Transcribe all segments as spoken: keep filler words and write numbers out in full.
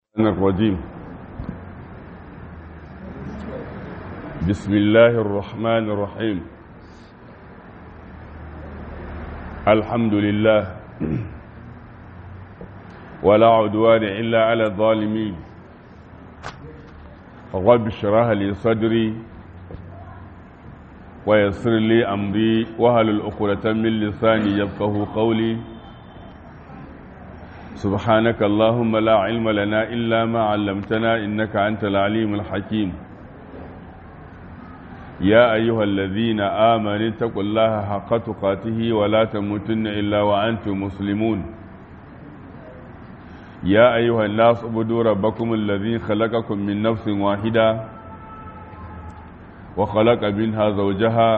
الرجيم. بسم الله الرحمن الرحيم. الحمد لله ولا عدوان إلا على الظالمين. رب اشرح لي صدري ويسر لي أمري واحلل عقدة من لساني يفقهوا قولي. سبحانك اللهم لا علم لنا إلا ما علمتنا إنك أنت العليم الحكيم. يا أيها الذين آمنوا اتقوا الله حق تقاته ولا تموتن إلا وأنتم مسلمون. يا أيها الناس اعبدوا ربكم الذي خلقكم من نفس واحدة وخلق منها زوجها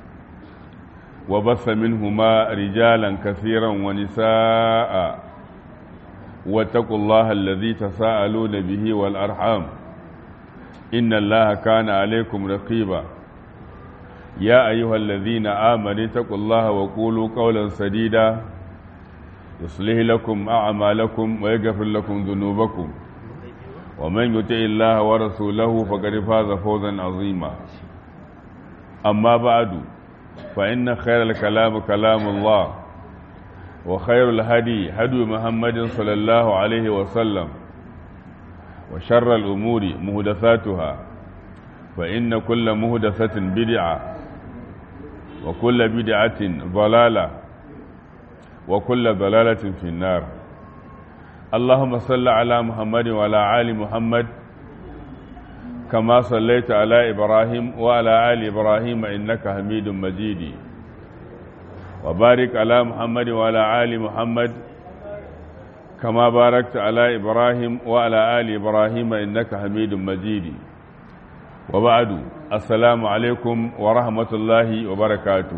وبث منهما رجالا كثيرا ونساء واتقوا الله الذي تساءلون به والأرحام إن الله كان عليكم رقيبا. يا أيها الذين آمنوا اتقوا الله وقولوا قولا سديدا يصلح لكم أعمالكم ويغفر لكم ذنوبكم ومن يطع الله ورسوله فقد فاز فوزا عظيما. أما بعد فإن خير الكلام كلام الله وخير الهدي هدي محمد صلى الله عليه وسلم وشر الأمور مهدثاتها فإن كل مهدثة بدعة وكل بدعة ضلالة وكل ضلالة في النار. اللهم صل على محمد وعلى آل محمد كما صليت على إبراهيم وعلى آل إبراهيم إنك حميد مجيد. وبارك على محمد وعلى آل محمد كما باركت على إبراهيم وعلى آل إبراهيم إنك حميد مجيد. وبعد السلام عليكم ورحمة الله وبركاته.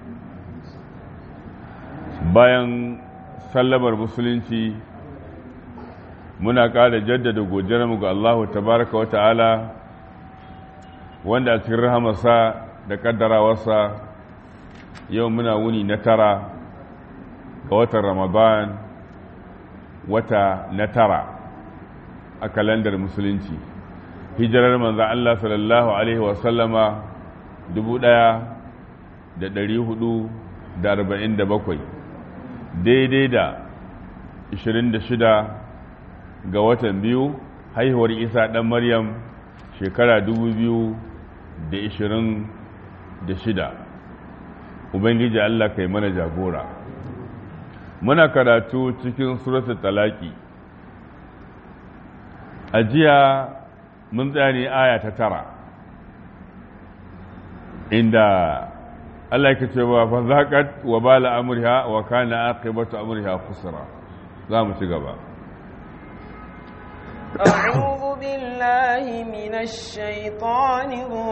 bayan sallamar musulunci muna ƙara jaddada godiyarmu ga Allah tabaraka wa ta'ala wanda a cikin rahamarsa da kaddarawarsa yau muna wuni na tara ga watan Ramadan, wata na tara a kalandar musulunci. Hijirar manzan Allah sallallahu Alaihi wasallama dubu ɗaya da ɗari hudu da arba'in da bakwai daidai da ishirin da shida ga watan biyu haihuwar Isa ɗan Maryam shekara dubu biyu da ishirin da shida. Ubangiji Allah kai mana jagora. Muna karatu cikin suratul talaki. A jiya mun tsaya ne aya ta tara inda Allah yake cewa fa zaqat wa bala amriha wa kana aqibatu amriha khusra. Za mu ci gaba. أعوذ بالله من الشيطان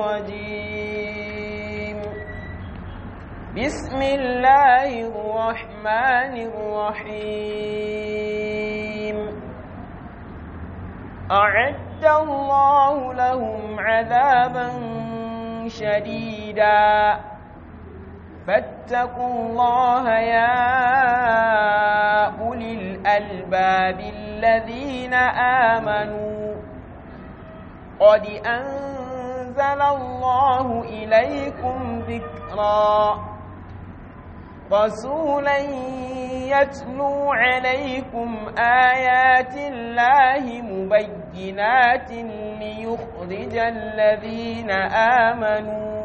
الرجيم. بسم الله الرحمن الرحيم. أعد الله لهم عذابا شديدا فاتقوا الله يا أولي الألباب الذين آمنوا قد أنزل الله إليكم ذكرا رسولا يتلو عليكم آيات الله مبينات ليخرج الذين آمنوا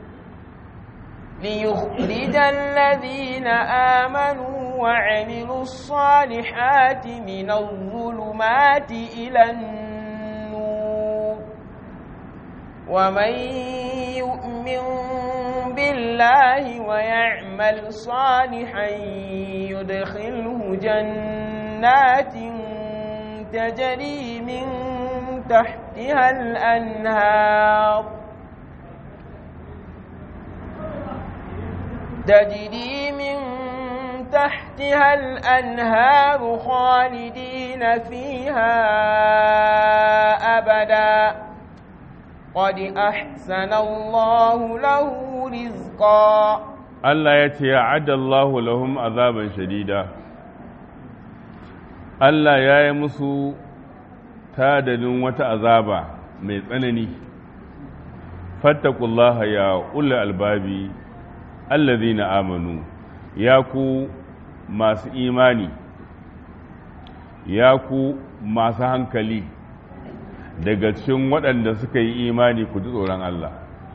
ليخرج الذين آمنوا وعملوا الصالحات من الظلمات إلى النور ومن يؤمن بالله ويعمل صالحا يدخله جنات تجري من تحتها الأنهار تجري من تحتها الأنهار خالدين فيها أبدا قد أحسن الله له رزقا. الله يتعد الله لهم عذابا شديدا. Allah ya yi musu tadadin wata azaba mai tsanani. fattakullaha ya ulul albabi allazina amanu, ya ku masu imani, ya ku masu hankali daga cikin waɗanda suka yi imani, ku ji tsoron Allah.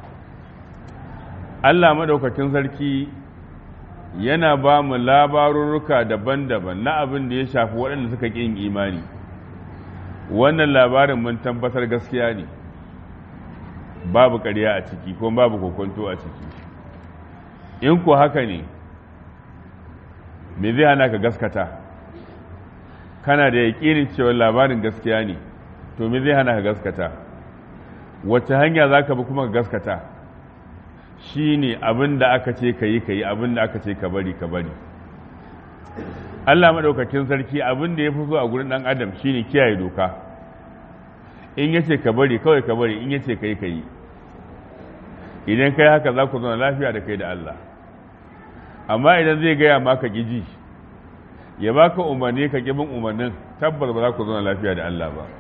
Allah madaukakin sarki yana ba mu labarurruka daban-daban na abin da ya shafi waɗanda suka ƙi yin imani. Wannan labarin mun tabbatar gaskiya ne, babu ƙarya a ciki ko babu kokonto a ciki. In ku haka ne, me zai hana ka gaskata? Kana da yaƙinin cewa labarin gaskiya ne, to me zai hana ka gaskata? Wacce hanya za ka bi kuma ka gaskata? Shi ne abin da aka ce ka yi ka yi, abin da aka ce ka bari ka bari. Allah maɗaukakin sarki abin da ya fi so a gurin ɗan adam shi ne kiyaye doka. In ya ce ka bari kawai ka bari, in ya ce ka yi ka yi. Idan kai haka za ku zauna lafiya da kai da Allah. Amma idan zai gaya maka giji, ya baka umarni ka ƙi bin umarnin, tabbas ba za ku zauna lafiya da Allah ba.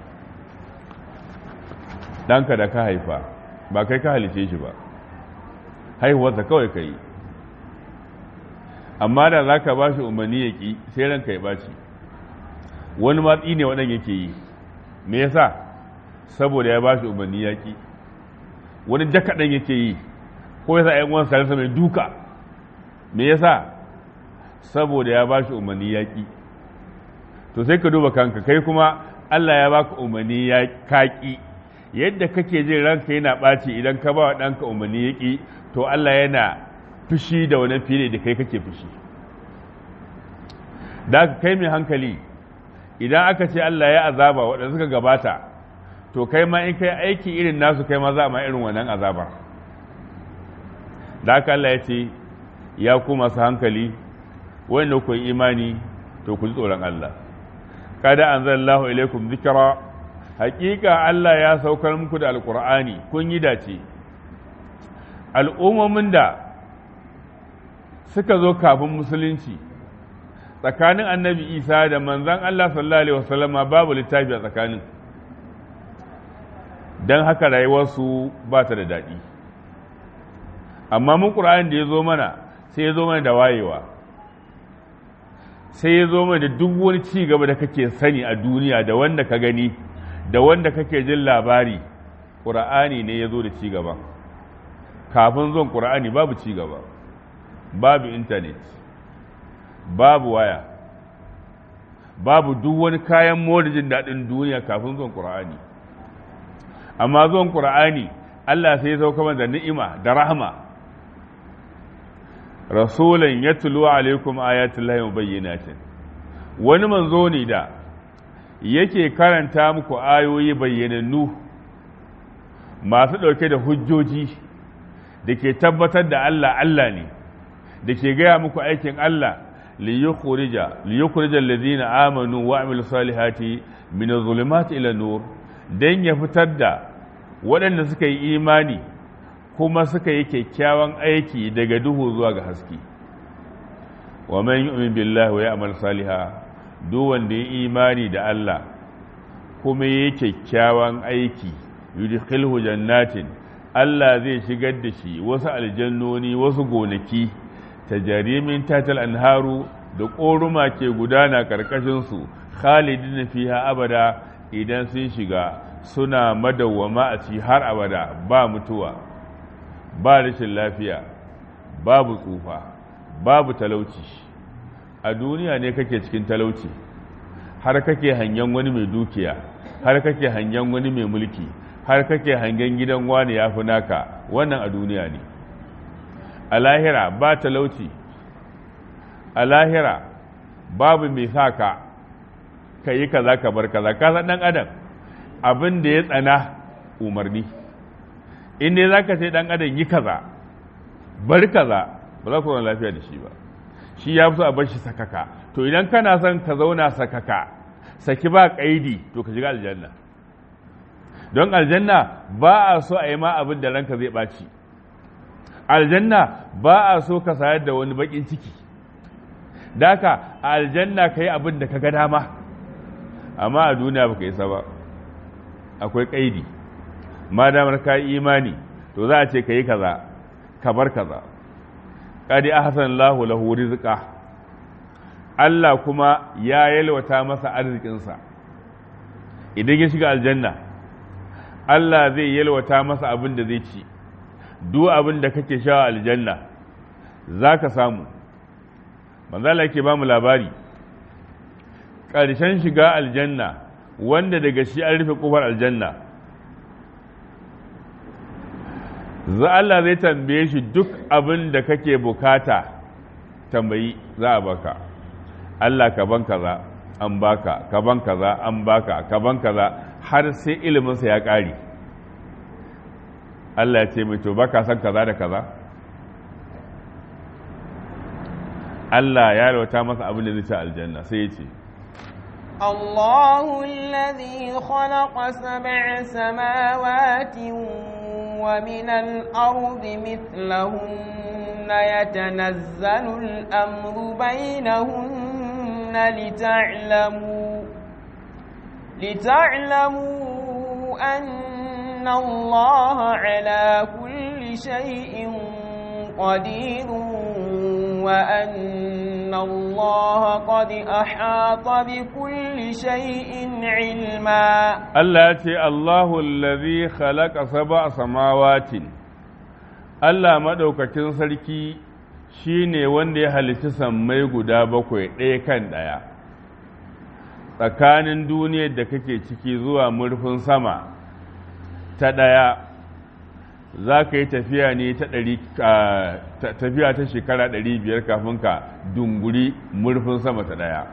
Ɗanka da ka haifa ba kai ka halice shi ba, haihuwarsa kawai ka yi. Amma da za ka ba shi umarni ya ƙi, sai ranka ya ɓaci. Wani matsi ne waɗanda yake yi, me yasa? Saboda ya ba shi umarni ya ƙi. Wani jakaɗan yake yi, ko yasa ‘yan uwan sarasa mai duka, me yasa? Saboda ya ba shi umarni ya ƙi. To sai ka duba kanka, kai kuma Allah ya baka umarni ya kaƙi. Yadda kake jin ranka yana ɓaci idan ka ba wa ɗanka umarni ya ƙi, to Allah yana fushi da wani fili da kai kake fushi. Da aka kai mai hankali, idan aka ce Allah ya azaba waɗanda suka gabata, to kai ma in kai aiki irin nasu kai ma za ma irin wannan azabar. Da aka Allah ya ce, ya ku masu hankali, wanda ku yi imani, to ku ji tsoron Allah. Kada anzalallahu ilaikum zikra, hakika Allah ya saukar muku da alqur'ani, kun yi dace. Al'ummomin da suka zo kafin musulunci, tsakanin annabi Isa da manzan Allah sallallahu alaihi wasallama babu littafi a tsakanin, don haka rayuwarsu ba ta da daɗi. Amma mun ƙur'ani da ya zo mana, sai ya zo mana da wayewa, sai ya zo mana da duk wani ci gaba da kake sani a duniya, da wanda ka gani da wanda kake jin labari, ƙur'ani ne ya zo da ci gaba. Kafin zuwan ƙur'ani babu ci gaba, babu intanet, babu waya, babu duk wani kayan more jin daɗin duniya kafin zuwan ƙur'ani. Amma zuwan ƙur'ani Allah sai ya sauka da ni'ima da rahama. Rasulan yatlu alaikum ayatullahi mubayyinatin, wani manzo ne da yake karanta muku ayoyi bayyanannu masu ɗauke da hujjoji da ke tabbatar da Allah Allah ne, da ke gaya muku aikin Allah, liyukhrija liyukhrija alladhina amanu wa amilus salihati min adh-dhulumati ila nur, dan ya fitar da waɗanda suka yi imani kuma suka yi kyakkyawan aiki daga duhu zuwa ga haske. Wa man yu'min billahi wa ya'mal salihan, duk wanda ya imani da Allah kuma yi kyakkyawan aiki, yudkhilhu jannatin, Allah zai shigar da shi wasu aljannoni, wasu gonaki, tajari min tahtal anharu, da ƙoruma ke gudana ƙarƙashinsu, khalidin fiha abada, idan sun shiga suna madawwama a ci har abada, ba mutuwa, ba rashin lafiya, babu tsufa, babu talauci. A duniya ne kake cikin talauci, har kake hangen wani mai dukiya, har kake hangen wani mai mulki, har kake hangen gidan wani ya fi naka, wannan a duniya ne. A lahira ba talauci, a lahira babu mai sa ka ka yi kaza ka bar kaza. Ka san ɗan adam abin da ya tsana umarni, in dai za ka ce ɗan adam yi kaza bar kaza, ba za ku zauna lafiya da shi ba. Shi ya fi so a bar shi sakaka. To idan kana son ka zauna sakaka, saki ba ƙaidi, to ka shiga aljanna. Don aljanna ba a so a yi ma abin da ranka zai ɓaci. Aljanna ba a so ka sayar da wani baƙin ciki. Daka a aljanna ka yi abin da ka ga dama, amma a duniya ba ka isa ba. akwai ƙaidi ma damar ka yi imani to za a ce ka yi kaza ka bar kaza qadi ahsanallahu lahu rizqa Allah kuma ya yalwata masa arzikinsa idan ya shiga aljanna Allah zai yalwata masa abin da zai ci duk abin da kake sha aljanna zaka samu manzo Allah yake ba mu labari ƙarshen shiga aljanna wanda daga shi an rufe kofar aljanna za Allah zai tambaye shi duk abin da kake bukata tambayi za a baka Allah ka ban kaza an baka ka ban kaza an baka ka ban kaza har sai iliminsa ya ƙare Allah ya ce mai to baka san kaza da kaza Allah ya rauta masa abin da zai ci aljanna sai ya ce الله الذي خلق سبع سماوات ومن الأرض مثلهن يتنزل الأمر بينهن لتعلموا لتعلموا أن الله على كل شيء قدير وأن الله قد أحاط بكل شيء علما الله الله الذي خلق سبع سماوات Allah maɗaukacin sarki shi ne wanda ya halitta sammai guda bakwai ɗaya kan ɗaya tsakanin duniyar da kake ciki zuwa murfin sama ta ɗaya za ka yi tafiya ne ta ɗari tafiya ta shekara ɗari biyar kafin ka dunguri murfin sama ta ɗaya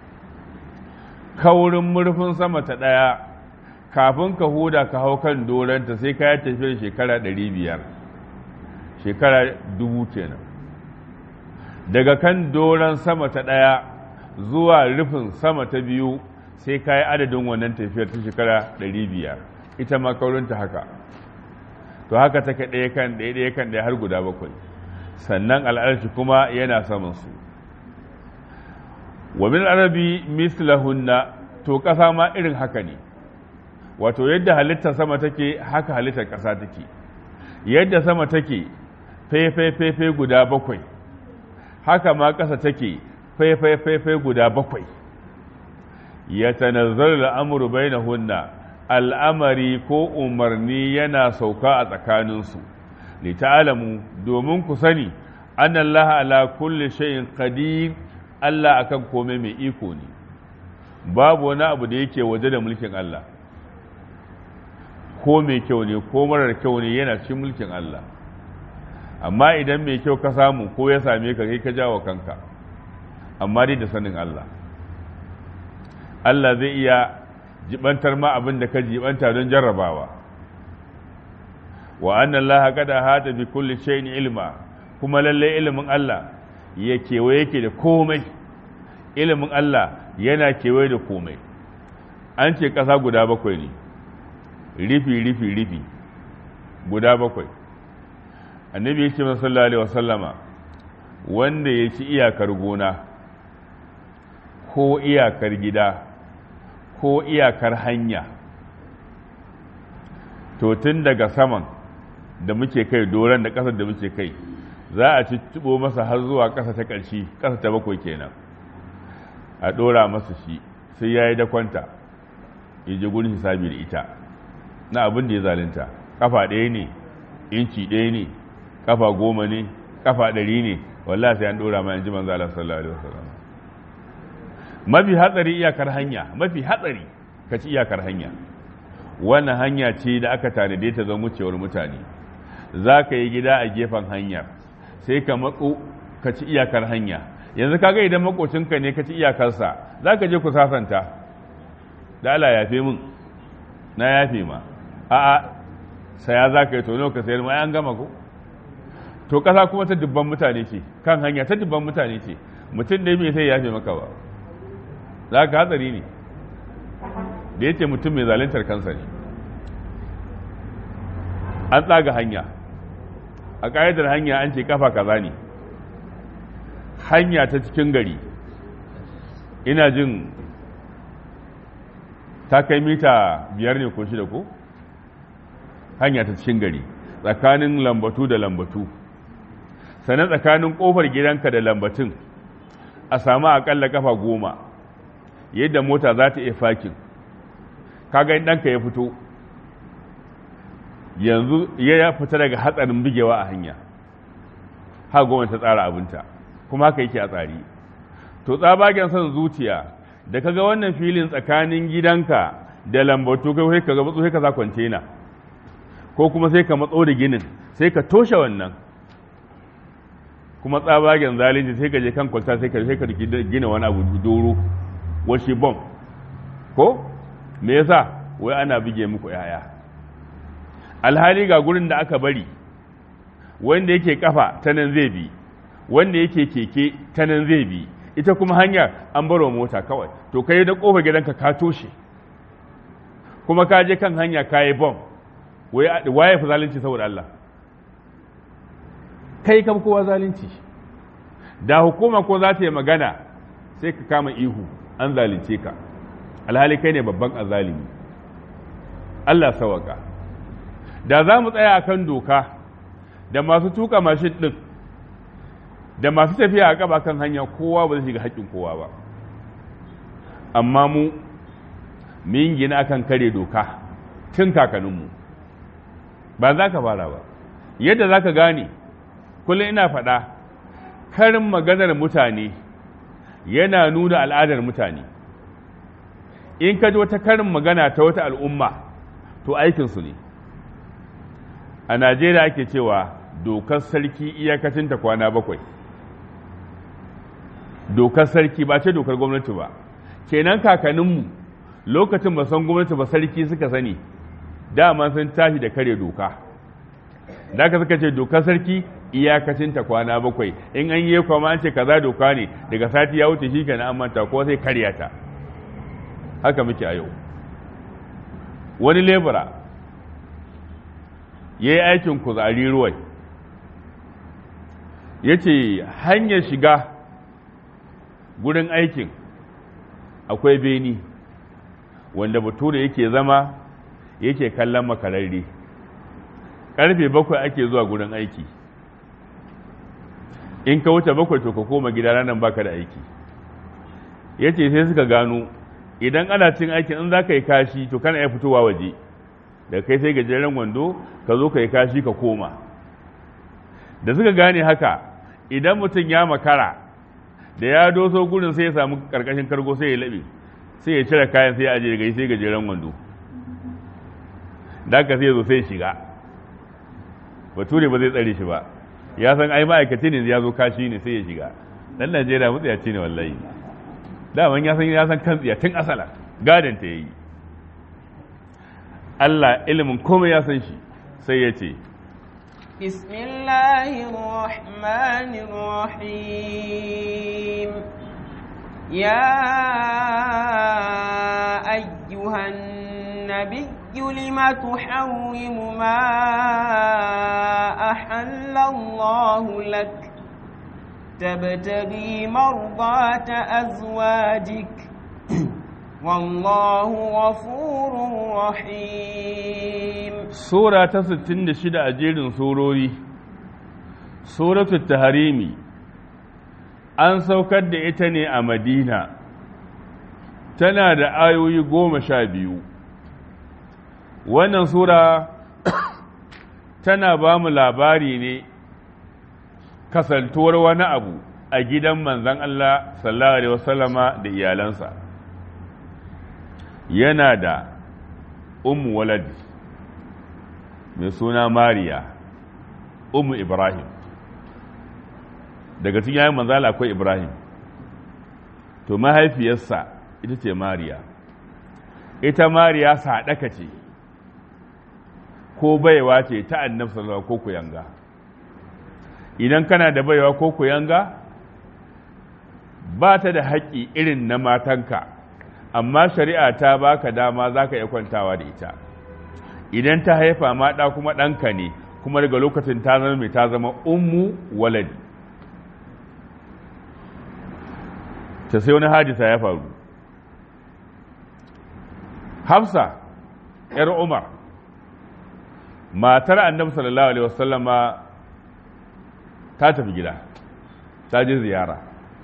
kaurin murfin sama ta ɗaya kafin ka huda ka hau kan doranta sai ka yi tafiyar shekara ɗari biyar shekara dubu kenan daga kan doron sama ta ɗaya zuwa rufin sama ta biyu sai ka yi adadin wannan tafiyar ta shekara ɗari biyar ita ma kaurinta haka to haka take ɗaya kan ɗaya ɗaya kan ɗaya har guda bakwai sannan al'arshi kuma yana samansu wa min arabi mislahunna to ƙasa ma irin haka ne wato yadda halittar sama take haka halittar ƙasa take yadda sama take faifai guda bakwai haka ma ƙasa take faifai guda bakwai ya tanazzar al'amuru bainahunna al'amari ko umarni yana sauka a tsakaninsu li ta'alamu domin ku sani annallaha ala kulli shay'in qadir Allah akan komai mai iko ne babu wani abu da yake waje da mulkin Allah ko mai kyau ne ko marar kyau ne yana cikin mulkin Allah amma idan mai kyau ka samu ko ya same ka kai ka jawo kanka amma dai da sanin Allah Allah zai iya jibantar ma abin da ka jibanta don jarrabawa wa anna Allah qad ahata bi kulli shay'in ilma kuma lalle ilimin Allah ya kewaye yake da komai ilimin Allah yana kewaye da komai an ce ƙasa guda bakwai ne rifi rifi rifi guda bakwai annabi ya ce sallallahu alaihi wasallama wanda ya ci iyakar gona ko iyakar gida ko iyakar hanya to tun daga saman da muke kai doron da ƙasar da muke kai za a ci tubo masa har zuwa ƙasa ta ƙarshe ƙasa ta bakwai kenan a ɗora masa shi sai ya yi dakwanta ya je gurin hisabi da ita na abin da ya zalunta ƙafa ɗaya ne inci ɗaya ne ƙafa goma ne ƙafa ɗari ne wallahi sai an ɗora ma yanzu manzo Allah sallallahu alaihi wasallam mafi hatsari iyakar hanya mafi hatsari ka ci iyakar hanya wannan hanya ce da aka tanade ta zama wucewar mutane za ka yi gida a gefen hanyar sai ka matso ka ci iyakar hanya yanzu kaga idan makocinka ne ka ci iyakarsa za ka je ku sasanta da Allah yafe min na yafe ma a'a saya za ka yi tono ka sayar ma an gama ko to kasa kuma ta dubban mutane ce kan hanya ta dubban mutane ce mutum da mai sai yafe maka ba za ka hatsari ne da ya ce mutum mai zalintar kansa ne an tsaga hanya a ƙa'idar hanya an ce kafa kaza ne hanya ta cikin gari ina jin ta kai mita biyar ne ko shida ko hanya ta cikin gari tsakanin lambatu da lambatu, sannan tsakanin kofar gidanka da lambatun a samu akalla kafa goma yadda mota za ta iya fakin. kaga in ɗanka ya fito yanzu ya fita daga hatsarin bigewa a hanya, ha goma ta tsara abinta kuma haka yake a tsari. To tsabagen son zuciya da kaga wannan filin tsakanin gidanka da lambatu kai sai kaga matso sai ka za kwantena ko kuma sai ka matso da ginin sai ka toshe wannan, kuma tsabagen zalunci sai ka je kan kwalta sai ka sai ka gina wani abu doro washi bom ko me yasa wai ana bige muku yaya, alhali ga gurin da aka bari wanda yake kafa ta nan zai bi, wanda yake keke ta nan zai bi, ita kuma hanya an baro mota kawai. To kai da kofar gidanka ka toshe kuma ka je kan hanya ka yi bom, waye fi zalunci saboda Allah? kai kam kowa zalunci. Da hukuma ko za ta yi magana sai ka kama ihu an zalunce ka, alhali kai ne babban azalimi. Allah sawaka. Da za mu tsaya akan doka da masu tuka mashin din da masu tafiya a kaba kan hanya, kowa ba zai shiga haƙƙin kowa ba. Amma mu min gina akan kare doka tun kakanninmu, ba za ka fara ba. Yadda za ka gane, kullum ina faɗa, karin maganar mutane yana nuna al'adar mutane. In ka ji wata karin magana ta wata al'umma, to aikinsu ne. A Najeriya ake cewa dokar sarki iyakacinta kwana bakwai. Dokar sarki ba ce dokar gwamnati ba. Kenan kakanninmu lokacin ba san gwamnati ba, sarki suka sani, dama sun tashi da kare doka. Da ka suka ce dokar sarki iyakacinta kwana bakwai, in an yi kwama an ce kaza doka ne, daga sati ya wuce shi kenan an manta ko sai karya ta. Haka muke a yau. Wani lebura ya yi aikin kuzari ruwai, ya ce hanyar shiga gurin aikin akwai beni wanda bature yake zama yake kallon makararri. Karfe bakwai ake zuwa gurin aiki, in ka wuce bakwai to ka koma gida ranar baka da aiki. Ya ce sai suka gano idan ana cin aikin in za ka yi kashi to kana iya fitowa waje, da kai sai gajeren wando ka zo ka yi kashi ka koma. Da suka gane haka, idan mutum ya makara da ya doso gurin sai ya samu karkashin kargo sai ya laɓe, sai ya cire kayan sai ya aje daga sai gajeren wando, da ka sai ya zo sai shiga. Bature ba zai tsare shi ba, ya san ai ma'aikaci ne ya zo kashi ne sai ya shiga. Dan Najeriya mutsayaci ne wallahi, daman ya san ya san kan tsiya tun asala gadon ta yayi. Allah ilimin komai ya san shi, sai ya ce Bismillahirrahmanirrahim. Ya ayyuhan nabiyyu lima tuhawwimu ma ahallallahu lak tabtaghi mardata azwajik wallahu ghafurur rahim. Sura ta sittin da shida a jerin surori, Suratul Tahrimi, an saukar da ita ne a Madina, tana da ayoyi goma sha biyu. Wannan sura tana ba mu labari ne kasantuwar wani abu a gidan manzon Allah sallallahu alaihi wasallama da iyalansa. Yana da ummu walad mai suna Mariya, ummu Ibrahim. Daga cikin yayin manzala akwai Ibrahim, to mahaifiyarsa ita ce Mariya. Ita Mariya sadaka ce ko baiwa ce ta annabi sallallahu alaihi ko kuyanga. Idan kana da baiwa ko kuyanga, ba ta da haƙƙi irin na matanka, amma shari'a ta baka dama za ka iya kwantawa da ita. Idan ta haifa ma ɗa kuma ɗanka ne, kuma daga lokacin ta zama mai ta zama ummu waladi. Ta sai wani hadisa ya faru. Hafsa ‘yar Umar matar annabi sallallahu alaihi wasallama ta tafi gida ta je ziyara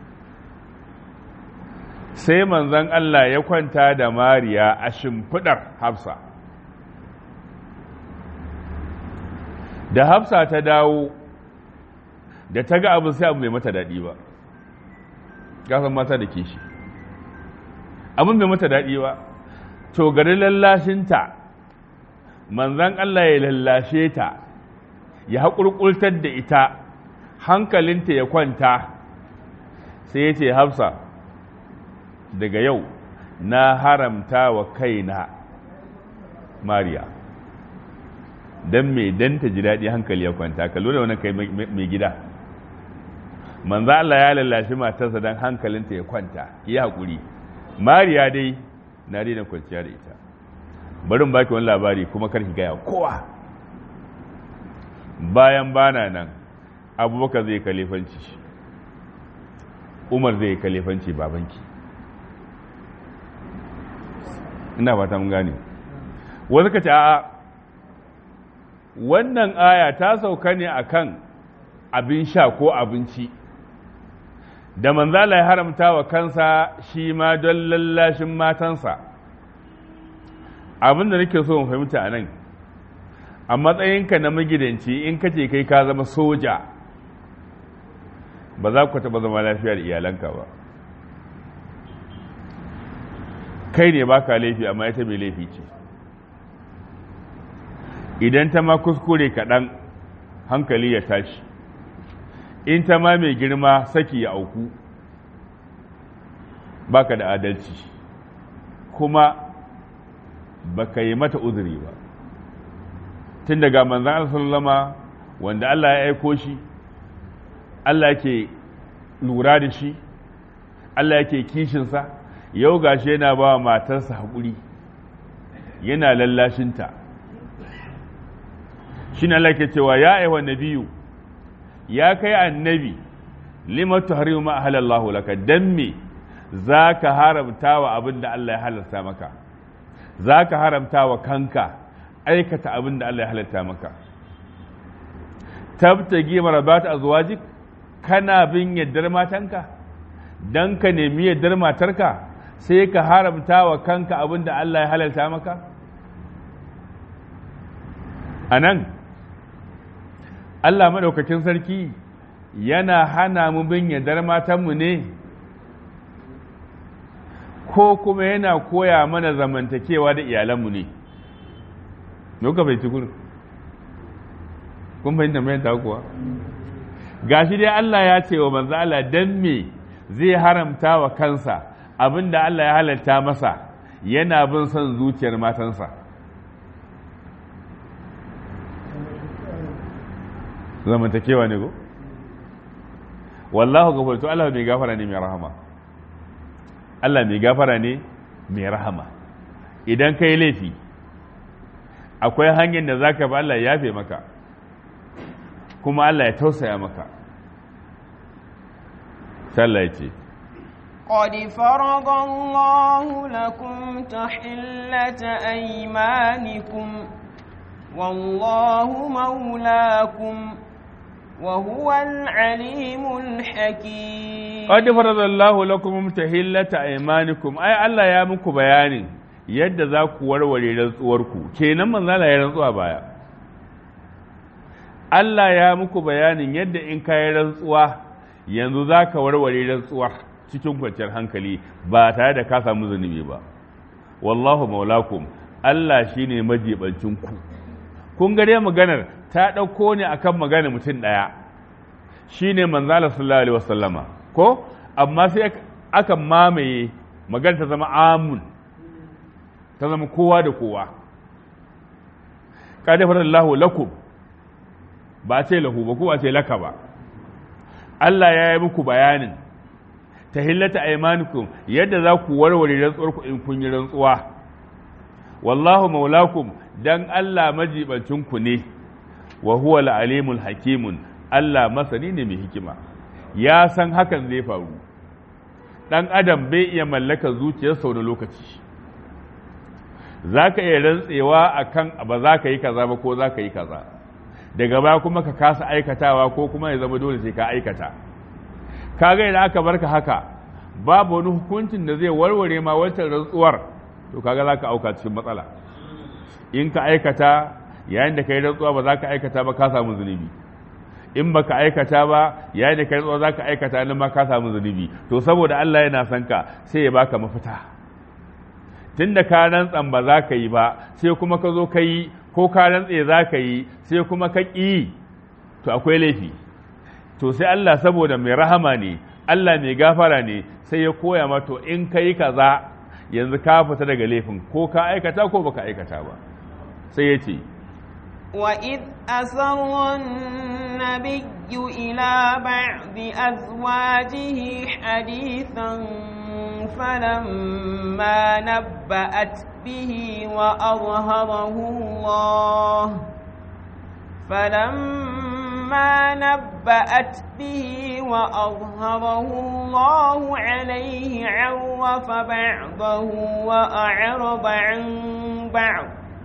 sai manzon Allah ya kwanta da Mariya a shimfidar Hafsa da Hafsa ta dawo da ta ga abin sai abu mai mata daɗi ba gasan mata da kishi abin mai mata daɗi ba to garin lallashinta manzan Allah ya lallashe ta ya haƙurƙultar da ita hankalinta ya kwanta sai ya ce Hafsa daga yau na haramta wa kaina Mariya don me don ta ji daɗi hankali ya kwanta ka lura wani kai mai gida manzan Allah ya lallashe matarsa don hankalinta ya kwanta ki haƙuri Mariya dai na daina kwanciya da ita barin baki wani labari kuma karki gaya kowa bayan bana nan abubakar zai kalifanci umar zai kalifanci babanki ina fata mun gane wani ka ce a wannan aya ta sauka ne akan abin sha ko abinci da manzala ya haramta wa kansa shi ma don lallashin matansa abin da nake so mu fahimta a nan a matsayinka na magidanci in kace kai ka zama soja ba za ku taɓa zama lafiya da iyalanka ba kai ne ba ka laifi amma ita mai laifi ce idan ta ma kuskure kaɗan hankali ya tashi in ta ma mai girma saki ya auku baka da adalci kuma baka yi mata uzuri ba tun daga manzan Allah sallama wanda Allah ya aiko shi Allah yake lura da shi Allah yake kishinsa yau gashi yana ba wa matarsa haƙuri yana lallashinta shi ne Allah ke cewa ya aiwa nabiyu ya kai annabi lima tuhrimu ma ahalallahu laka dan me zaka haramta wa abin da Allah ya halarta maka zaka haramta wa kanka aikata abin da Allah ya halarta maka tabtagi marabat azwajik kana bin yaddar matanka dan ka nemi yaddar matarka sai ka haramta wa kanka abin da Allah ya halarta maka anan Allah maɗaukakin sarki yana hana mu bin yardar matanmu ne ko kuma yana koya mana zamantakewa da iyalanmu ne nuka bai tukuru kun fahimta mai ta kuwa gashi dai Allah ya ce wa manzo Allah dan me zai haramta wa kansa abinda Allah ya halatta masa yana bin son zuciyar matansa zamantakewa ne ko wallahu ghafur to Allah mai gafara ne mai rahama Allah mai gafara ne mai rahama idan kai laifi akwai hanyar da zaka ba Allah ya yafe maka kuma Allah ya tausaya maka sallah yace قد فرض الله لكم تحلة أيمانكم والله مولاكم وهو العليم الحكيم قد فرض الله لكم تحلة أيمانكم أي الله يا muku bayanin yadda za ku warware rantsuwarku kenan manzo Allah ya rantsuwa baya Allah ya muku bayanin yadda in kai rantsuwa yanzu za ka warware rantsuwa cikin kwanciyar hankali ba tare da ka samu zunubi ba wallahu maulakum Allah shine majibancin ku kun ga dai maganar ta ɗauko ne akan magana mutum ɗaya shine manzala sallallahu alaihi wasallama ko amma sai aka mamaye magana ta zama amun ta zama kowa da kowa qad farallahu lakum ba ce lahu ba ko ba ce laka ba Allah ya yi muku bayanin tahillata aymanukum yadda za ku warware rantsuwar ku in kun yi rantsuwa wallahu maulakum dan Allah majibancin ku ne wa huwa al-alimul hakimun Allah masani ne mai hikima ya san hakan zai faru dan adam bai iya mallaka zuciyar sau da lokaci za ka iya rantsewa a kan ba za ka yi kaza ba ko za ka yi kaza daga baya kuma ka kasa aikatawa ko kuma ya zama dole sai ka aikata kaga idan aka barka haka babu wani hukuncin da zai warware ma wancan rantsuwar to kaga za ka auka cikin matsala in ka aikata yayin da ka yi rantsuwa ba za ka aikata ba ka samu zunubi in ba ka aikata ba yayin da ka yi rantsuwa za ka aikata nan ma ka samu zunubi to saboda Allah yana son ka sai ya baka mafita tun da ka rantsan ba za ka yi ba sai kuma ka zo ka yi ko ka rantse za ka yi sai kuma ka ƙi to akwai laifi to sai Allah saboda mai rahama ne Allah mai gafara ne sai ya koya ma to in ka yi kaza yanzu ka fita daga laifin ko ka aikata ko baka aikata ba sai ya ce وإذ أسر النبي إلى بعض أزواجه حديثا فلما نبأت به وأظهره الله فلما نبأت به وأظهره الله عليه عرف بعضه وأعرض عن بعض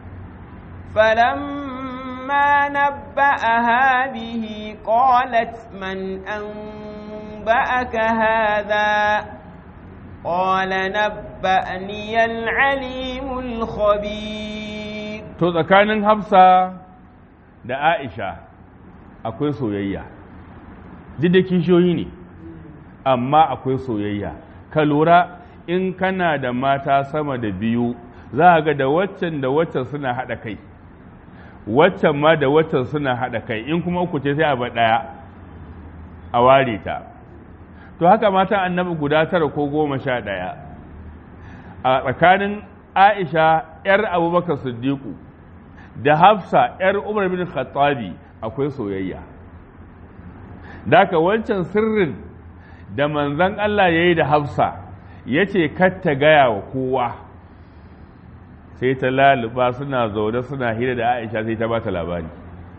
فلما نبأها به قالت من أنبأك هذا قال نبأني العليم الخبير to tsakanin Hafsa da Aisha akwai soyayya duk da kishiyoyi ne amma akwai soyayya ka lura in kana da mata sama da biyu za ga da waccan da waccan suna haɗa kai waccan ma da waccan suna haɗa kai in kuma uku ce sai a ba ɗaya a ware ta to haka matan annabi guda tara ko goma sha ɗaya a tsakanin Aisha ‘yar Abubakar Siddiqu da Hafsa ‘yar Umar bin Khattabi akwai soyayya daka wancan sirrin da manzon Allah ya yi da Hafsa ya ce kar ta gaya wa kowa sai ta laluba suna zaune suna hira da Aisha sai ta bata labari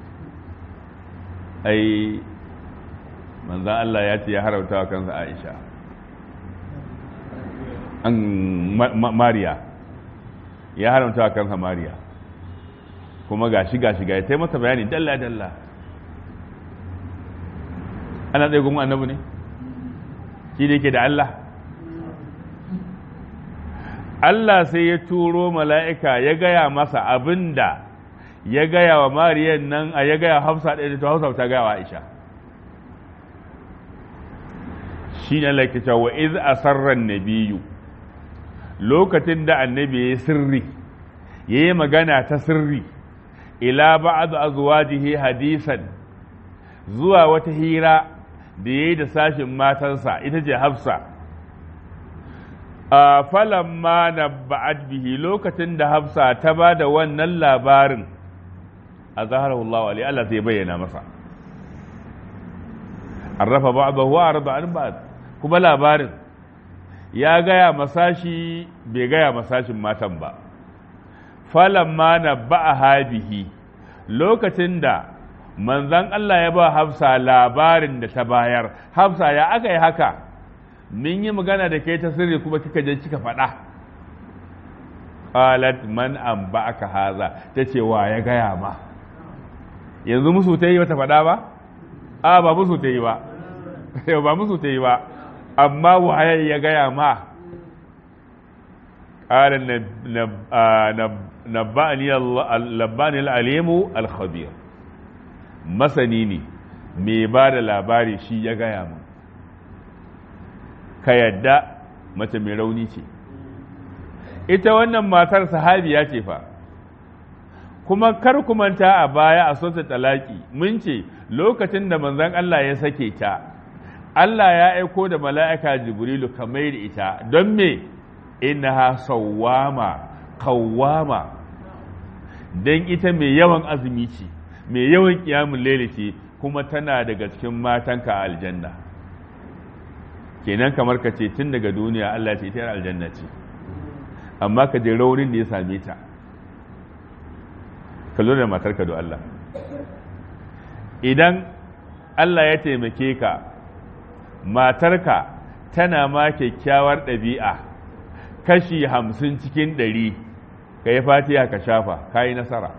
ai manzan Allah ya ce ya haramta wa kansa Aisha an Mariya ya haramta wa kansa Mariya kuma gashi gashi ga ya taimata bayani dalla dalla ana tsaye kuma annabi ne shi da yake da Allah Allah sai ya turo mala'ika ya gaya masa abin da ya gaya wa Mariyan nan a ya gaya Hafsa ɗaya da ta Hafsa ta gaya wa Aisha shi ne Allah ke cewa wa iz asarran nabiyu lokacin da annabi ya sirri ya yi magana ta sirri ila ba'd azwajihi hadisan zuwa wata hira da yayi da sashin matansa ita ce Hafsa a falamma nabba'at bihi lokacin da Hafsa ta ba da wannan labarin a zaharahu Allah alai Allah zai bayyana masa arrafa ba'dahu wa arada an ba'd kuma labarin ya gaya masashi bai gaya masashin matan ba falamma nabba'aha bihi lokacin da manzon Allah ya ba Hafsa labarin da ta bayar Hafsa ya aka yi haka min yi magana da kai ta sirri kuma kika je kika faɗa qalat man anba'aka haza tace wa ya gaya ma yanzu musu ta yi wata faɗa ba a ba musu ta yi ba ba musu ta yi ba amma waye ya gaya ma qala nabbani labbani al-alimu al-khabir masani ne mai ba da labari shi ya gaya mu ka yadda mace mai rauni ce ita wannan matar sahabiya ce fa kuma kar ku manta a baya a sota talaki mun ce lokacin da manzon Allah ya sake ta Allah ya aiko da mala'ika Jibrilu kamar da ita don me innaha sawwama qawwama dan ita mai yawan azumi ce mai yawan kiyamun laili ce kuma tana daga cikin matanka a aljanna kenan kamar ka ce tun daga duniya Allah ce ita aljanna ce amma ka je raunin da ya same ta ka lura da matarka da Allah idan Allah ya taimake ka matarka tana ma kyakkyawar ɗabi'a kashi hamsin cikin ɗari ka yi fatiha ka shafa ka yi nasara.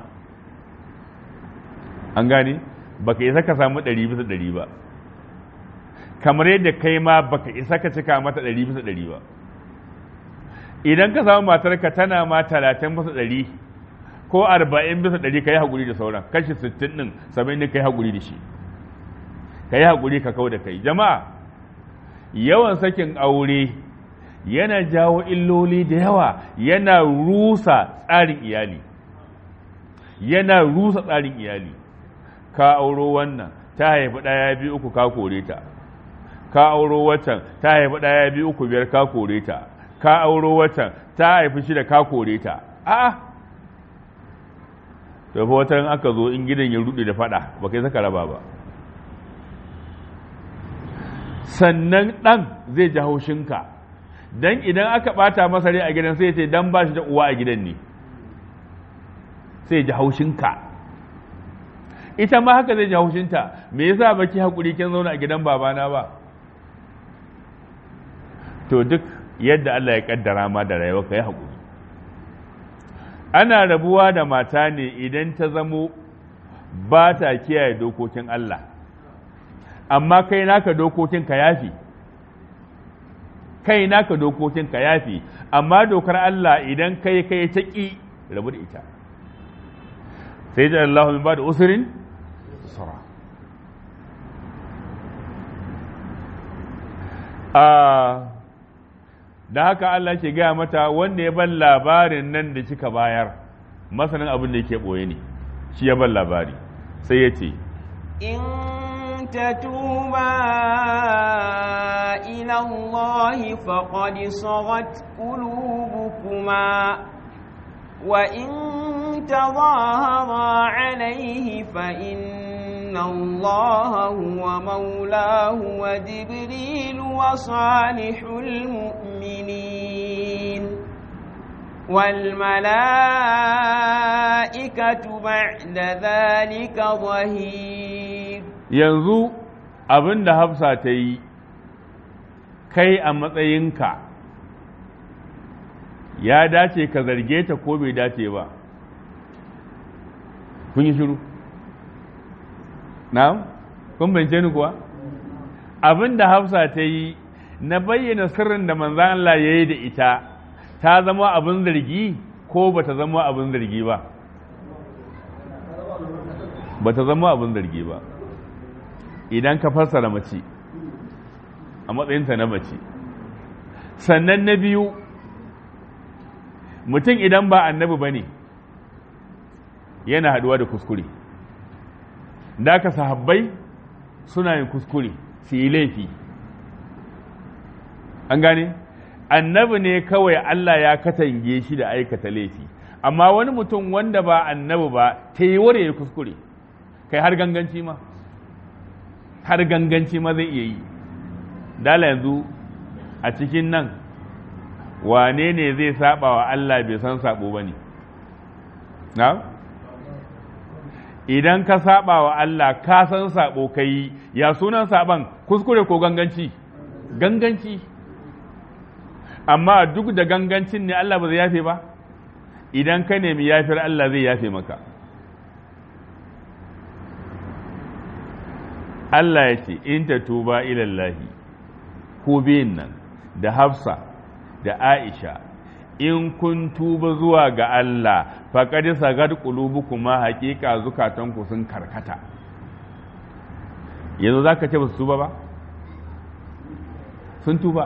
An gane ba ka isa ka samu ɗari bisa ɗari ba, kamar yadda kai ma ba ka isa ka cika mata ɗari bisa ɗari ba. Idan ka samu matarka tana ma talatin bisa ɗari ko arba'in bisa ɗari, ka yi haƙuri da sauran, kashi sittin ɗin saba'in ɗin ka yi haƙuri da shi, ka yi haƙuri ka kau da kai. Jama'a, yawan sakin aure yana jawo illoli da yawa, yana rusa tsarin iyali, yana rusa tsarin iyali. Ka auro wannan ta haifi ɗaya biyu uku ka kore ta, ka auro waccan ta haifi ɗaya biyu uku biyar ka kore ta, ka auro waccan ta haifi shida ka kore ta. A'a, to fa watan aka zo in gidan ya rude da fada ba kai saka raba ba, sannan ɗan zai ji haushinka, dan idan aka ɓata masa rai a gidan sai ya ce dan ba shi da uwa a gidan ne, sai ya ji haushinka. Ita ma haka zai ji haushinta, me yasa baki haƙuri kin zauna a gidan babana ba? To duk yadda Allah ya kaddara ma da rayuwa ka yi haƙuri. Ana rabuwa da mata ne idan ta zamo ba ta kiyaye dokokin Allah, amma kai naka dokokin ka yafi, kai naka dokokin ka yafi, amma dokar Allah idan kai kai ta ƙi, rabu da ita. Sai da Allah min ba da usurin sura. Da haka Allah ke gaya mata wanda ya ban labarin nan da kika bayar, masanin abin da yake ɓoye ne, shi ya ban labari. Sai ya ce, in tatuba ila Allah faqad sagat qulubukuma wa in tadhahara alayhi fa inna Allah huwa mawlahu wa Jibril wa salihul mu'minin wal malaikatu ba'da dhalika dhahir. Yanzu abin da Hafsa ta yi, kai a matsayinka ya dace ka zarge ta ko bai dace ba? Kun yi shiru? Na'am? Kun bance ni kuwa? Abin da Hafsa ta yi na bayyana sirrin da manzan Allah ya yi da ita, ta zama abin zargi ko ba ta zama abin zargi ba? Ba ta zama abin zargi ba. Idan ka fassara mace a matsayinta na mace. Sannan na biyu, mutum idan ba annabi ba ne yana haɗuwa da kuskure. Da aka sahabbai suna yin kuskure, su yi laifi. An gane? Annabi ne kawai Allah ya katange shi da aikata laifi, amma wani mutum wanda ba annabi ba ta yi ware ya kuskure, kai har ganganci ma. har ganganci ma zai iya yi. Dala yanzu a cikin nan wane ne zai saba wa Allah bai san sabo ba ne? Na? Idan ka saba wa Allah ka san sabo ka yi, ya sunan saban kuskure ko ganganci? Ganganci. Amma duk da gangancin ne Allah ba zai yafe ba? Idan ka nemi yafiyar Allah zai yafe maka. Allah ya ce in ta tuba ilallahi, ku biyun nan da Hafsa da Aisha, in kun tuba zuwa ga Allah faqad sagat qulubukuma, haqiqa zukatanku sun karkata. Yanzu zaka ce ba su tuba ba? Sun tuba.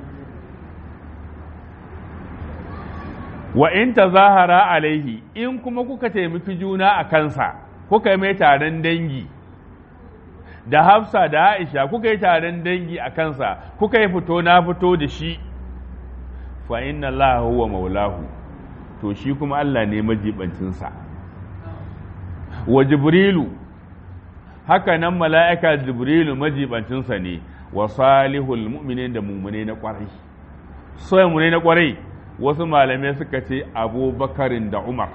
Wa in tazahara alaihi, in kuma kuka taimaki juna a kansa, kuka yi mai taron dangi da Hafsa da Aisha, kuka yi taron dangi a kansa, kuka yi fito na fito da shi, fa inna Allah huwa maulahu, to shi kuma Allah ne majibancinsa. Wa Jibrilu, haka nan mala'ika Jibrilu majibancinsa ne, wa salihul mu'minin da mummune na kwarai. So mummune na kwarai, wasu malamai suka ce Abubakarin da Umar.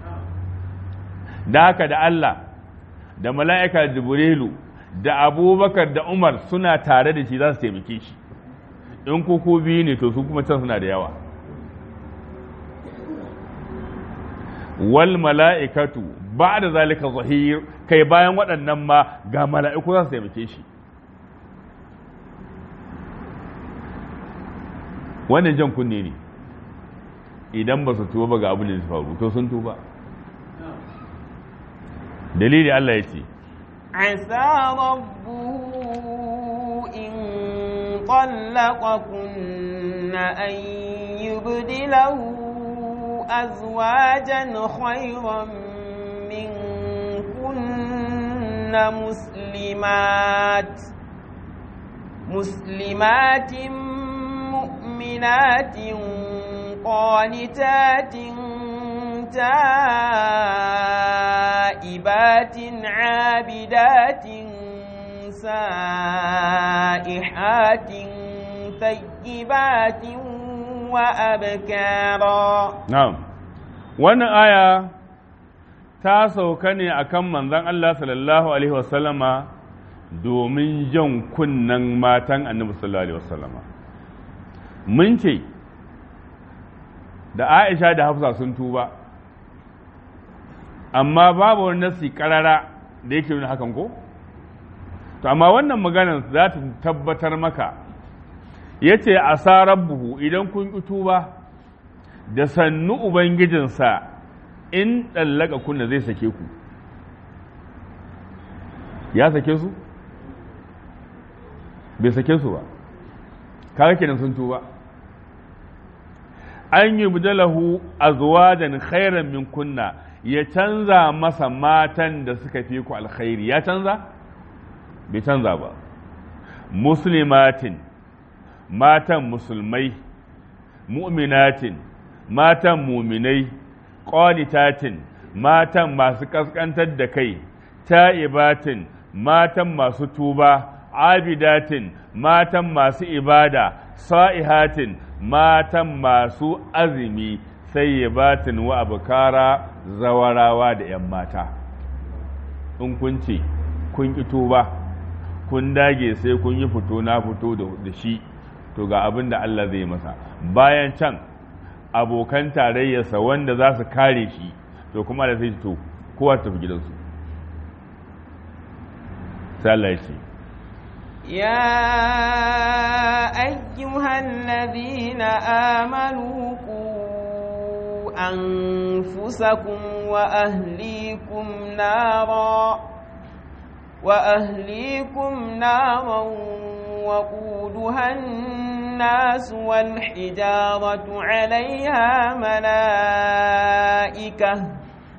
Da haka da Allah da mala'ika Jibrilu da Abubakar da Umar suna tare da shi, za su taimake shi. In kuku biyu ne to su kuma can suna da yawa. wal mala'ikatu ba'da zalika zahir, kai bayan waɗannan ma ga mala'iku za su taimake shi. Wannan jan kunne ne, idan ba su tuba ba ga abin da su faru to sun tuba. Dalili Allah ya ce asa rabbuhu in طلقكن أن يبدله أزواجا خيرا منكن مسلمات مسلمات مؤمنات قانتات تائبات عابدات سائحات ثيبات وأبكارا. نعم. wannan aya ta sauka ne akan manzon Allah sallallahu alaihi wasallama domin jan kunnan matan Annabi sallallahu alaihi wasallama. Mun ce da Aisha da Hafsa sun tuba, amma babu wani nasi karara da yake nuna hakan ko? To amma wannan maganar za ta tabbatar maka, yace asa rabbuhu idan kun ki tuba da sannu ubangijinsa in dallaka kunna zai sake ku. Ya sake su? Bai sake su ba, kaga kenan sun tuba. An yi budalahu azwajan khairan min kunna, ya canza masa matan da suka fi ku alkhairi. Ya canza? Bai canza ba. Muslimatin, matan musulmai, mu'minatin, matan muminai, qanitatin, matan masu kaskantar da kai, ta'ibatin, matan masu tuba, abidatin, matan masu ibada, sa'ihatin, matan masu azumi, sayyibatin wa abkara, zawarawa da ‘yan mata. In kun ce, kun ƙi tuba, kun dage sai kun yi fito na fito da shi, to ga abin da Allah zai masa. Bayan can, abokan tarayyarsa wanda za su kare shi, to kuma da sai to, kowa tafi gidansu. Sai Allah ya ce, يا أيها الذين آمنوا قوا أنفسكم وأهليكم نارا وأهليكم نارا وقودها الناس والحجارة عليها ملائكة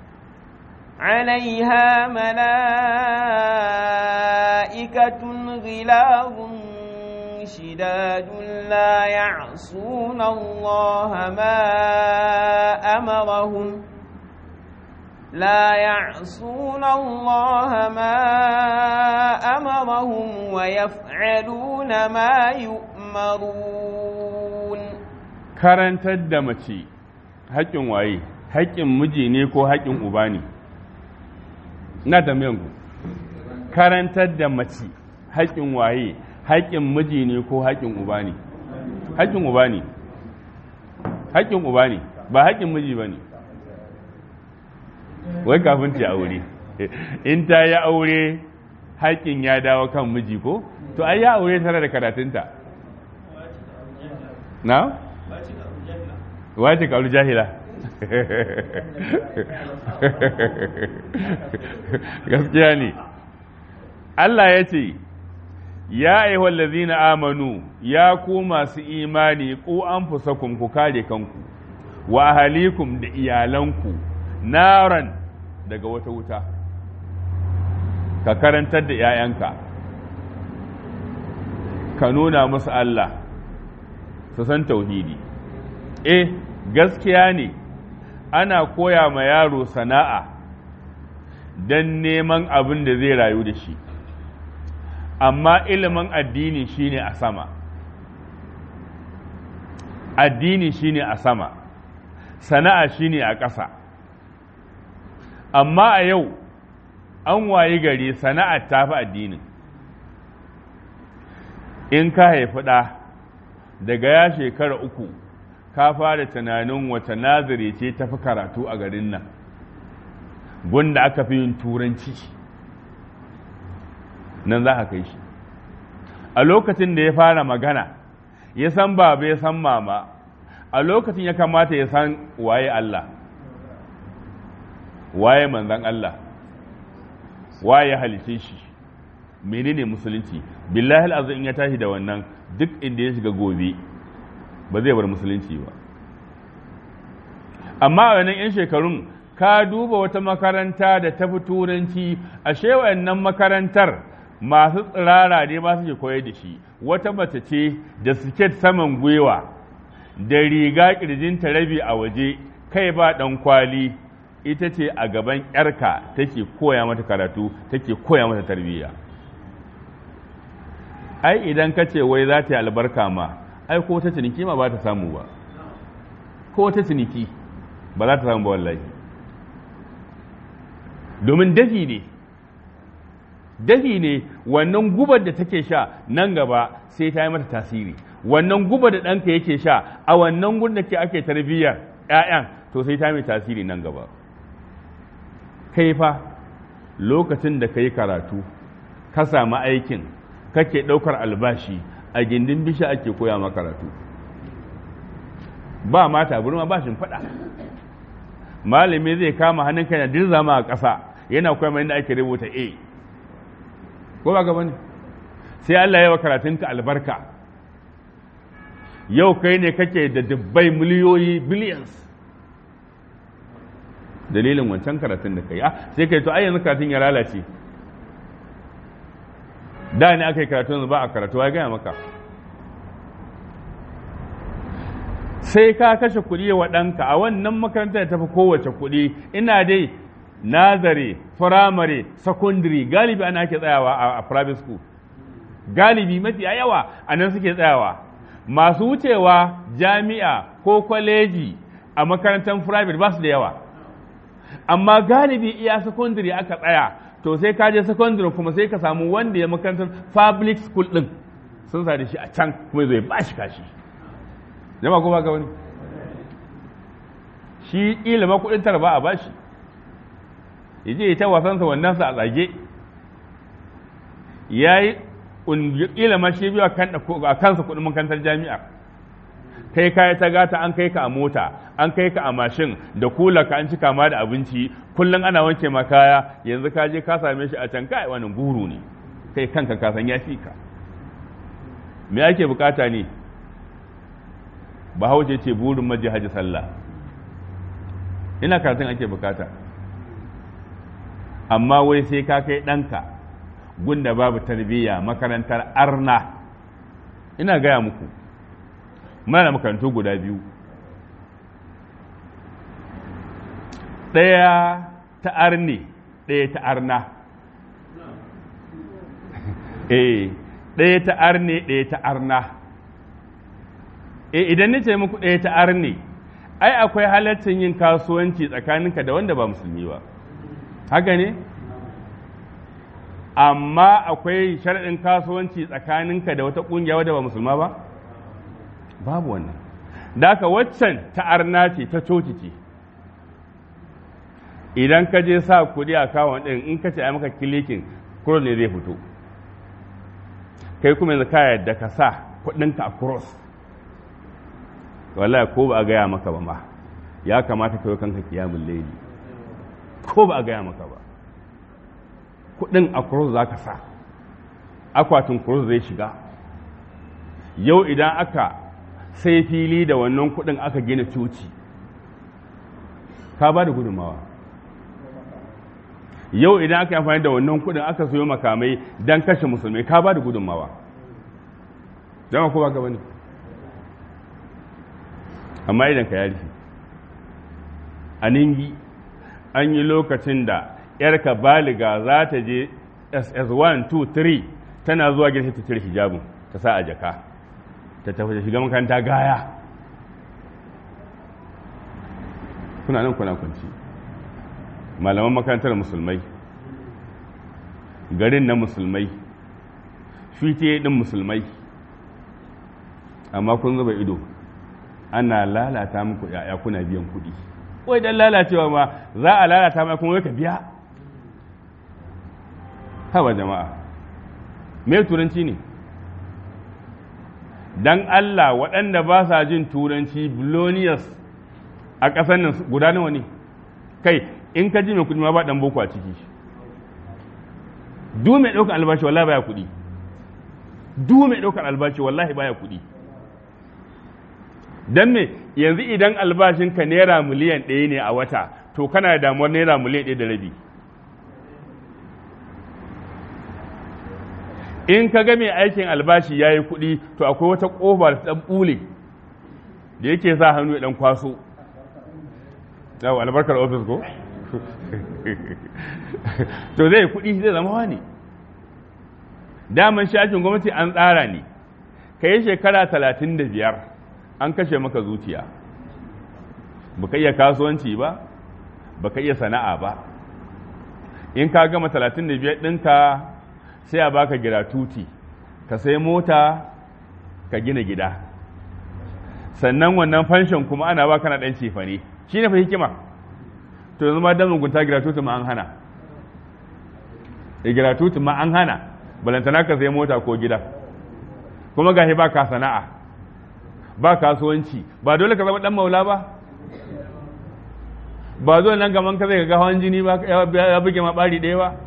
عليها ملائكة غلاظ شداد لا يعصون الله ما أمرهم لا يعصون الله ما أمرهم ويفعلون ما يؤمرون. karantar da mace haƙƙin waye? haƙƙin miji ne ko haƙƙin uba ne? na tambayan ku, karantar da mace haƙƙin waye? haƙƙin miji ne ko haƙƙin uba ne? haƙƙin uba ne, haƙƙin uba ne, ba haƙƙin miji ba ne. Wai kafin ta aure, in ta yi aure haƙƙin ya dawo kan miji ko? To ai ya aure tare da karatunta. Na? Wace kaulu jahila? Gaskiya ne. Allah ya ce, ya ayyuhal ladzina amanu, ya ku masu imani, ku anfusakum, ku kare kanku, wa ahalikum da iyalanku, naran daga wata wuta. Ka karantar da ‘ya'yanka, ka nuna musu Allah, su san tauhidi. Eh, gaskiya ne, ana koya ma yaro sana'a don neman abin da zai rayu da shi, amma ilimin addini shine a sama. Addini shine a sama, sana'a shine a ƙasa. Amma a yau an wayi gari sana'ar ta fi addinin. In ka haifi ɗa daga ya shekara uku, ka fara tunanin wata nazari ce ta fi karatu a garin nan, gunda aka fi yin turanci nan za ka kai shi a lokacin da ya fara magana ya san baba ya san mama a lokacin ya kamata ya san waye Allah waye manzan Allah waye halice shi menene musulunci billahi al'azim in ya tashi da wannan duk inda ya shiga gobe ba zai bar musulunci ba amma a wannan yan shekarun ka duba wata makaranta da ta fi turanci ashe wannan makarantar masu tsirara ne ba suke koyar da shi wata mace ce da siket saman gwiwa da riga kirjinta rabi a waje kai ba dan kwali ita ce a gaban yarka take koya mata karatu take koya mata tarbiyya ai idan ka ce wai za ta yi albarka ma ai ko ta ciniki ma ba ta samu ba ko ta ciniki ba za ta samu ba wallahi domin dafi ne dafi ne wannan gubar da take sha nan gaba sai ta yi mata tasiri wannan gubar da ɗanka yake sha a wannan gun da ke ake tarbiyyar ‘ya'yan to sai ta mai tasiri nan gaba kai fa lokacin da ka yi karatu ka samu aikin kake ɗaukar albashi a gindin bisha ake koya ma karatu ba mata burma ba shi faɗa malami zai kama hannunka yana dirzama a ƙasa yana koya mai inda ake rubuta a ko ba gaba ne sai Allah ya wa karatunka albarka yau kai ne kake da dubbai miliyoyi billions dalilin wancan karatun da kai ah sai kai to ai yanzu karatun ya lalace da ne aka yi karatu yanzu ba a karatu ya gaya maka sai ka kashe kuɗi wa ɗanka a wannan makarantar da tafi kowace kuɗi ina dai nazare firamare secondary galibi ana ake tsayawa a private school galibi mafi yawa a nan suke tsayawa masu wucewa jami'a ko kwaleji a makarantar private ba su da yawa amma galibi iya secondary aka tsaya to sai ka je secondary kuma sai ka samu wanda ya makarantar public school din sun sa da shi a can kuma zai ba shi kashi jama'a ko ba ga wani shi ilima kudin tarba a bashi yaje ta wasansa wannan sa a tsage yayi ilima shi biyu a kansa kudin makarantar jami'a kai kai ta gata an kai ka a mota an kai ka a mashin da kula ka an cika ma da abinci kullum ana wanke ma kaya yanzu ka je ka same shi a can kai wannan guru ne kai kanka ka san ya fi ka me ake bukata ne bahaushe ce burin maji haji sallah ina karatun ake bukata amma wai sai ka kai ɗanka gunda babu tarbiyya makarantar arna ina gaya muku mana makarantu guda biyu ɗaya ta arne ɗaya ta arna eh ɗaya ta arne ɗaya ta arna eh idan nace muku ɗaya ta arne ai akwai halaccin yin kasuwanci tsakaninka da wanda ba musulmi ba haka ne amma akwai sharaɗin kasuwanci tsakaninka da wata ƙungiya wadda ba musulma ba babu wannan da haka waccan ta arna ce ta coci ce idan ka je sa kuɗi a kawon ɗin in ka ce a maka kilikin cross ne zai fito kai kuma yanzu ka yadda ka sa kuɗinka a cross wallahi ko ba a gaya maka ba ma ya kamata kai kanka kiyamun laili ko ba a gaya maka ba kuɗin a cross za ka sa akwatin cross zai shiga yau idan aka sai fili da wannan kuɗin aka gina coci ka ba da gudunmawa yau idan aka yi amfani da wannan kuɗin aka sayo makamai don kashe musulmai ka ba da gudunmawa jama ko ba ka bane amma idan ka ya rufe a ningi an yi lokacin da yarka baliga za ta je S S one two three tana zuwa gida ta cire hijabin ta sa a jaka ta tafi da shiga makaranta gaya kuna nan kuna kwanci malaman makarantar musulmai garin na musulmai fite din musulmai amma kun zuba ido ana lalata muku ya'ya kuna biyan kuɗi wai dan lalacewa ma za a lalata ma kuma wai ka biya haba jama'a me turanci ne dan Allah waɗanda ba sa jin turanci billionaires a ƙasar nan guda nawa ne kai in ka ji mai kuɗi ma ba ɗan boko a ciki du mai ɗaukar albashi wallahi baya kuɗi du mai ɗaukar albashi wallahi baya kuɗi dan me yanzu idan albashinka naira miliyan ɗaya ne a wata to kana da damuwar naira miliyan ɗaya da rabi in ka ga mai aikin albashi ya yi kuɗi to akwai wata ƙofa da ɗan ɓule da yake sa hannu ya ɗan kwaso yawo albarkar ofis ko to zai kuɗi zai zama wani daman shi aikin gwamnati an tsara ne ka yi shekara talatin da biyar an kashe maka zuciya baka iya kasuwanci ba baka iya sana'a ba in ka gama talatin da biyar ɗinka sai a baka giratuti ka sai mota ka gina gida sannan wannan fanshon kuma ana baka na ɗan cefane shi ne fa hikima to yanzu ma dan mugunta giratuti ma an hana e giratuti ma an hana balantana ka sai mota ko gida kuma gashi ba ka sana'a ba kasuwanci ba dole ka zama dan maula ba ba zo nan gaman ka zai ga hawan jini ba ya buge ma bari ɗaya ba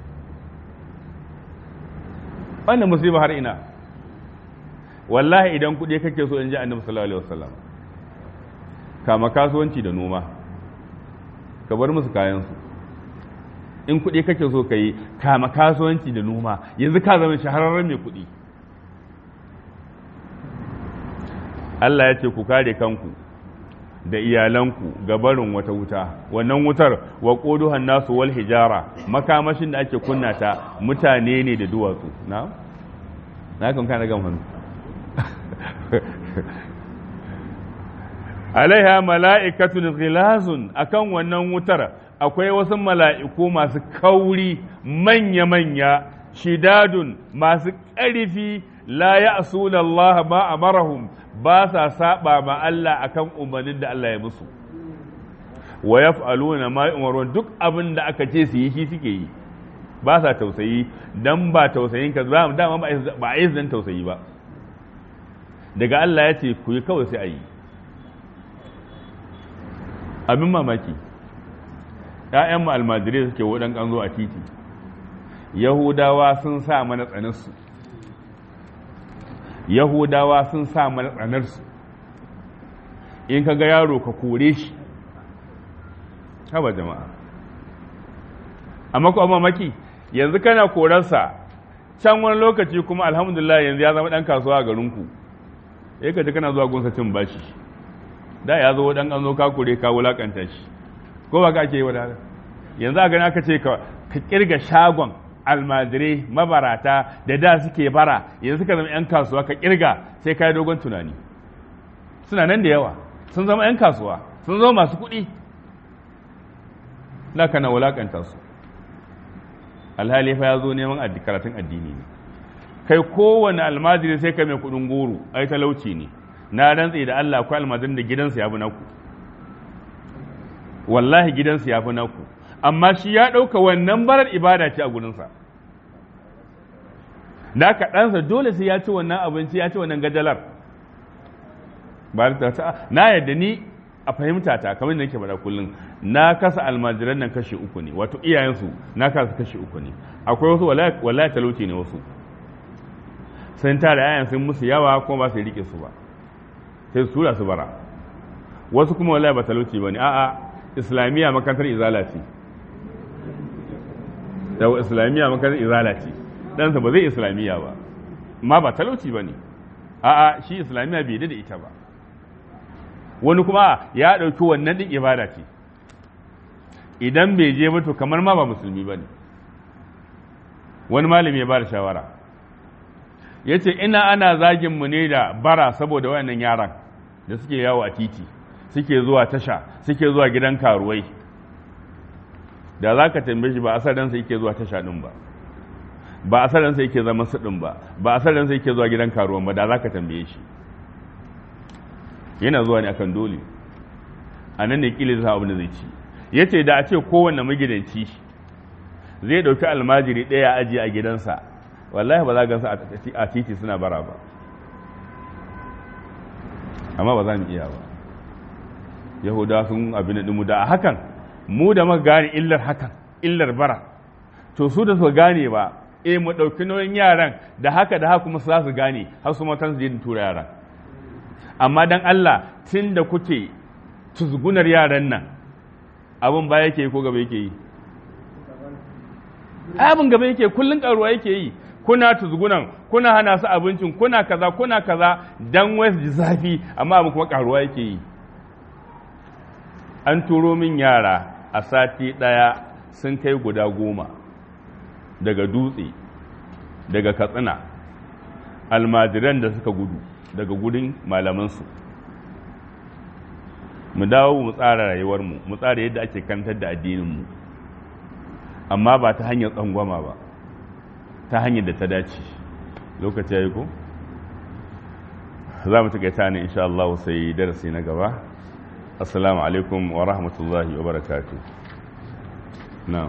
wannan musiba har ina wallahi idan kuɗi kake so in ji annabi sallallahu alaihi wasallam kama kasuwanci da noma ka bar musu kayan su in kuɗi kake so ka yi kama kasuwanci da noma yanzu ka zama shahararren mai kuɗi Allah ya ce ku kare kanku da iyalanku ga barin wata wuta wannan wutar wa quduhan nasu wal hijara makamashin da ake kunna ta mutane ne da duwatsu na na kan kana gan hannu alaiha mala'ikatun ghilazun akan wannan wutar akwai wasu mala'iku masu kauri manya-manya shidadun masu ƙarfi la ya'suna Allah ma amarahum ba sa saba ma Allah akan umarnin da Allah ya musu wa yaf'aluna ma yu'marun duk abin da aka ce su yi shi suke yi ba sa tausayi dan ba tausayin ka ba dama ba a yi zan tausayi ba daga Allah ya ce ku yi kawai sai a yi abin mamaki ‘ya'yan mu almajirai suke waɗan ƙanzo a titi yahudawa sun sa mana tsanarsu yahudawa sun sa mana tsanarsu in ka ga yaro ka kore shi haba jama'a amma ku mamaki yanzu kana korarsa can wani lokaci kuma alhamdulillah yanzu ya zama ɗan kasuwa a garinku ya ka ji kana zuwa gunsa cin bashi da ya zo ɗan ƙanzo ka kore ka wulaƙanta shi ko ba ka ake yi wa da yanzu a gani aka ce ka kirga shagon almajirai mabarata da da suke bara yanzu ka zama 'yan kasuwa ka kirga sai ka yi dogon tunani suna nan da yawa sun zama 'yan kasuwa sun zama masu kuɗi na kana wulaƙanta su alhali fa ya zo neman karatun addini ne kai kowane almajiri sai ka mai kuɗin goro ai talauci ne na rantse da Allah akwai almajirin da gidansa ya fi naku wallahi gidansa ya fi naku amma shi ya ɗauka wannan barar ibada ce a gurinsa da ka ɗansa dole sai ya ci wannan abinci ya ci wannan gajalar ba ta na yadda ni a fahimta ta kamar da nake faɗa kullum na kasa almajiran nan kashe uku ne wato iyayensu na kasa kashe uku ne akwai wasu wallahi talauci ne wasu sun tara yayan sun musu yawa kuma ba su rike su ba sai su tura su bara wasu kuma wallahi ba talauci ba ne a'a islamiyya makarantar izala ce da islamiyya makarantar izala ce ɗansa ba zai islamiyya ba ma ba talauci ba ne a'a shi islamiyya bai da ita ba wani kuma ya ɗauki wannan ɗin ibada ce idan bai je ba to kamar ma ba musulmi ba ne wani malami ya ba da shawara ya ce ina ana zagin mu ne da bara saboda wayannan yaran da suke yawo a titi suke zuwa tasha suke zuwa gidan karuwai da za ka tambaye shi ba asalinsa yake zuwa tasha ɗin ba ba asalinsa yake zama su ɗin ba ba asalinsa yake zuwa gidan karuwan ba da za ka tambaye shi yana zuwa ne akan dole a nan ne kila zai abin da zai ci. Ya ce da a ce kowanne magidanci zai ɗauki almajiri ɗaya aji a gidansa, wallahi ba za gansa a titi suna bara ba, amma ba za mu iya ba. Yahudawa sun abin da mu da a hakan mu da muka gane illar hakan, illar bara, to su da su gane ba, e mu ɗauki nauyin yaran da haka da haka kuma su za su gane har su matan su je tura yaran. Amma dan Allah tun da kuke tuzgunar yaran nan, abin ba yake yi ko gaba yake yi? Abin gaba yake, kullun karuwa yake yi. Kuna tuzgunan, kuna hana su abincin, kuna kaza kuna kaza dan wai ji zafi, amma abin kuma karuwa yake yi. An turo min yara a sati ɗaya sun kai guda goma daga Dutse, daga Katsina, almajiran da suka gudu daga gudun malamansu. Mu dawo mu tsara rayuwarmu, mu tsara yadda ake kantar da addininmu, amma ba ta hanyar tsangwama ba, ta hanyar da ta dace. Lokaci ya yi ko? Za mu taƙaita ne insha Allah sai darasi na gaba. Assalamu alaikum wa rahmatullahi wa barakatuh. Na'am.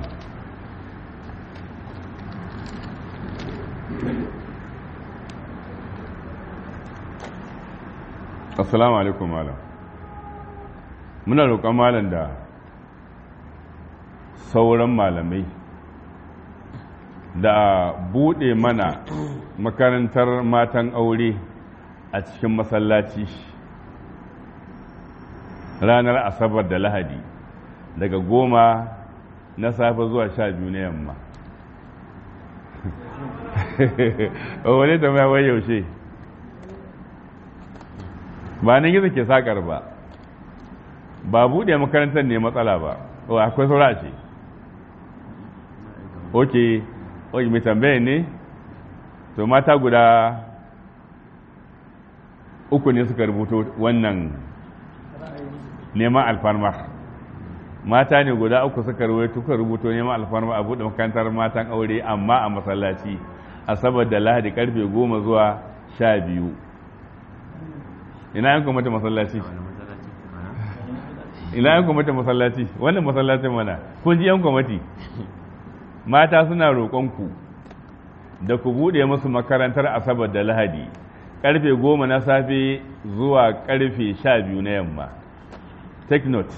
Assalamu alaikum malam. Muna roƙon malam da sauran malamai da buɗe mana makarantar matan aure a cikin masallaci ranar Asabar da Lahadi daga goma na safe zuwa sha biyu na yamma. Wane da mai wai yaushe? Ba nan gizo ke sakar ba, ba buɗe makarantar ne matsala ba, o akwai saura ce. Ok, ok, mai tambaye ne, to mata guda uku ne suka rubuto wannan neman alfarma. Mata ne guda uku suka rubuto neman alfarma a buɗe makarantar matan aure amma a masallaci, Asabar da Lahadi karfe goma zuwa sha biyu. Ina yan kwamata masallaci? Ina yan kwamata masallaci? Wannan masallacin mana, kun ji yan kwamati? Mata suna roƙonku da ku buɗe musu makarantar Asabar da Lahadi ƙarfe goma na safe zuwa ƙarfe sha biyu na yamma. Take note.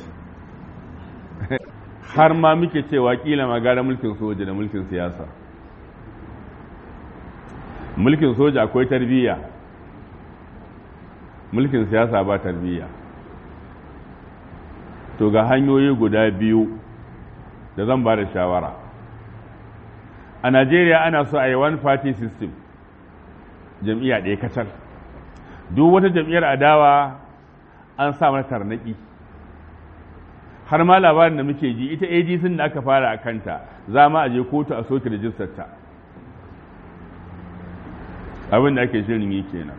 Har ma muke cewa ƙila ma gara mulkin soja da mulkin siyasa. Mulkin soja akwai tarbiyya, mulkin siyasa ba tarbiyya. To ga hanyoyi guda biyu da zan ba da shawara. A Najeriya ana so a yi one party system, jam'iyya ɗaya kacal. Duk wata jam'iyyar adawa an sa mata tarnaki. Har ma labarin da muke ji ita A D C da aka fara a kanta za ma a je kotu a soke rijistar ta. Abin da ake shirin yi kenan.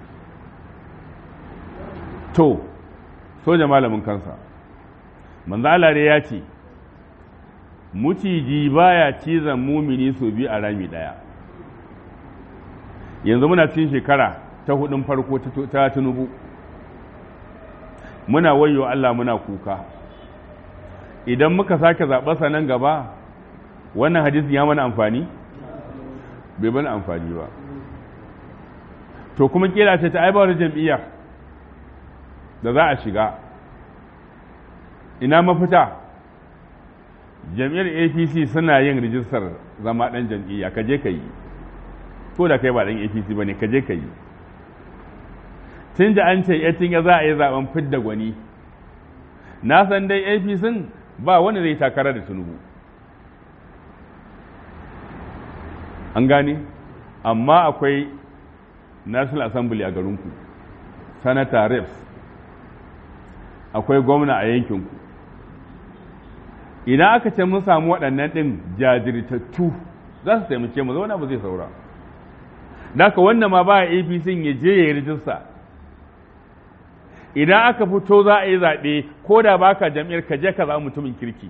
To, soja malamin kansa. Manzo Allah ya ce, muciji baya cizon mumini so biyu a rami daya. Yanzu muna cikin shekara ta hudun farko ta Tinubu. Muna wayo Allah muna kuka. Idan muka sake zaɓarsa nan gaba, wannan hadisi ya mana amfani? Bai mana amfani ba. To kuma kira ce ta aibar jam'iyyar da za a shiga. Ina mafita? Jam'iyyar A P C suna yin rijistar zama ɗan jam'iyya, ka je ka yi. Ko da kai ba ɗan A P C ba ne, ka je ka yi. Tun da an ce yatin ya za a yi zaɓen fidda gwani, na san dai A P C ba wanda zai takara da Tinubu. An gane? Amma akwai National Assembly a garinku, Senator Reps, akwai gwamna a yankinku. Idan aka ce mun samu waɗannan ɗin jajirtattu za su taimake mu, zauna ba zai saura. Daka wannan ma ba A P C ya je ya yi rijista. Idan aka fito za a yi zaɓe ko da baka jam'iyyar ka je ka za mutumin kirki.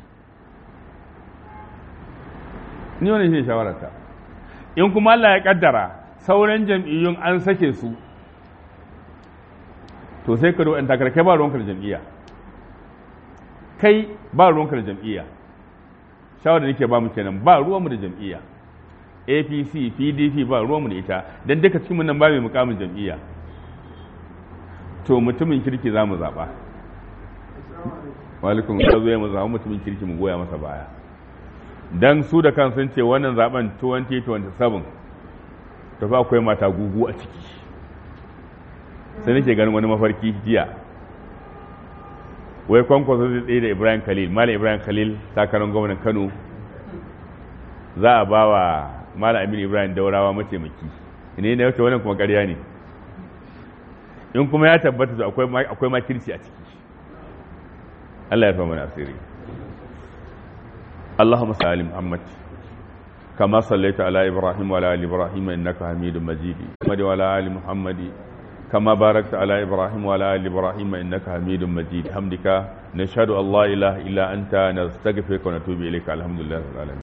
Ni wani shi shawararta. In kuma Allah ya kaddara sauran jam'iyyun an sake su, to sai ka do in takarkai ba ruwankar jam'iyya. kai ba ruwanka da jam'iyya, shawar da nake ba mu kenan, ba ruwanmu da jam'iyya, A P C P D P ba ruwanmu da ita, don duka cikin nan ba mai mukamin jam'iyya. To mutumin kirki za mu zaɓa, walikun ya zo ya mu zaɓa mutumin kirki mu goya masa baya, don su da kan sun ce wannan zaɓen twenty twenty-seven ta fa akwai mata gugu a ciki. Sai nake ganin wani mafarki jiya, wai kwankwaso zai tsaye da Ibrahim Khalil, Malam Ibrahim Khalil takarar gwamnan Kano, za a ba wa Malam Aminu Ibrahim Daurawa mataimaki, ne na yace wannan kuma ƙarya ne, in kuma ya tabbata da akwai makirci a ciki. Allah ya fa mana asiri. Allahumma salli ala Muhammad kama sallaita ala Ibrahim wa ala ali Ibrahim innaka Hamidum Majid, wa ala ali Muhammad كما باركت على إبراهيم وعلى آل إبراهيم إنك حميد مجيد. حمدك نشهد أن لا إله إلا أنت نستغفرك ونتوب إليك. الحمد لله رب العالمين.